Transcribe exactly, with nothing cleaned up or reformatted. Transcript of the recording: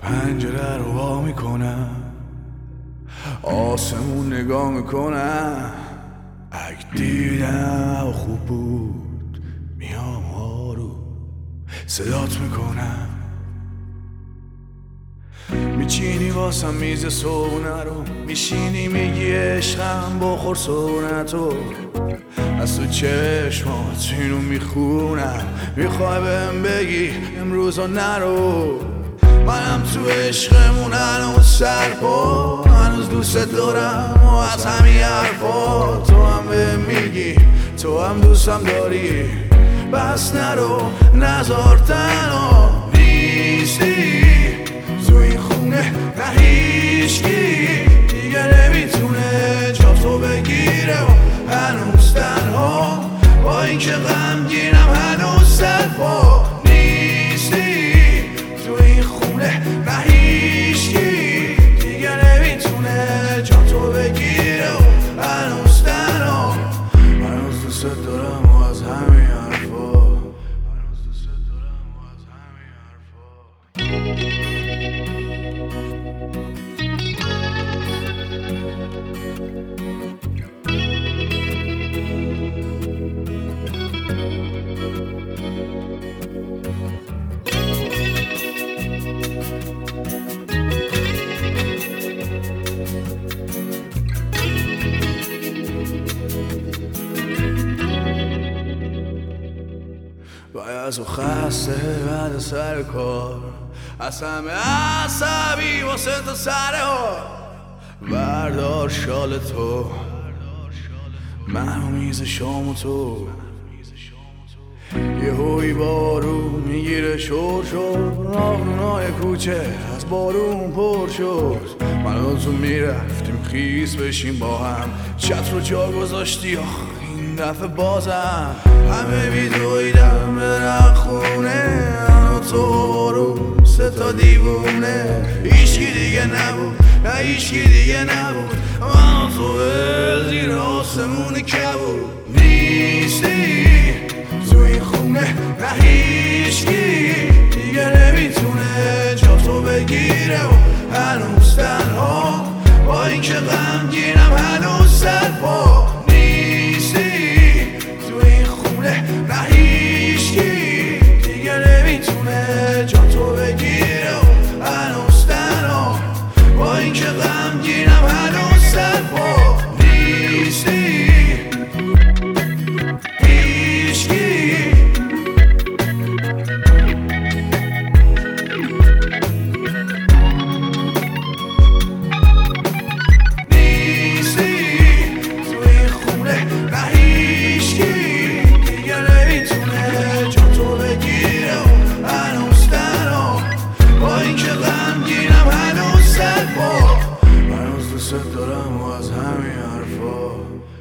پنجره رو وا میکنم، آسمون نگاه میکنم. اگه دیدم خوب بود میام آروم صدات میکنم. میچینی واسم میز صبونه رو، میشینی میگی عشقم بخور سونتو. از تو چشمات اینو میخونم، میخوای بهم بگی امروزا نرو. منم تو عشقمون هنوز سرپا، هنوز دوست دارم و از همین حرفا. تو هم بهم میگی تو هم دوستم داری، بس نرو نزار تنها. نیستی تو این خونه نه هیچکی دیگه نمیتونه جا تو بگیره و هنوز تنها با این که غمگینم هنوز سرپا. نیستی تو این خونه نه هیچکی دیگه نمیتونه جا تو بگیره و هنوز تنها. هنوز دوست دارم و از همین حرفا، هنوز دوست دارم و از همین حرفا. باید و خسته بعد سر کار، از همه عصبی واسه تو سر ها. بردار شال تو منو میز شام تو، یه هوی بارون میگیره شور شد. راهرونای کوچه از بارون پر شد. من و تو میرفتیم خیس بشیم با هم، چت رو جا گذاشتی آخ این دفعه بازم. همه میدویدم برم خونه، من و تو بارون سه تا دیوونه. هیچکی دیگه نبود نه هیچکی دیگه نبود، من و تو زیر آسمون کبود. نیستی تو این خونه نه هیچکی دیگه نمیتونه جا تو بگیره و هنوز تنها با این که غمگینم هنوز سرپا. نیستی تو این خونه نه هیچکی دیگه نمیتونه جا تو بگیره و هنوز تنها با این که غمگینم هنوز سرپا. نیستی دوست دارم و از همین حرفا.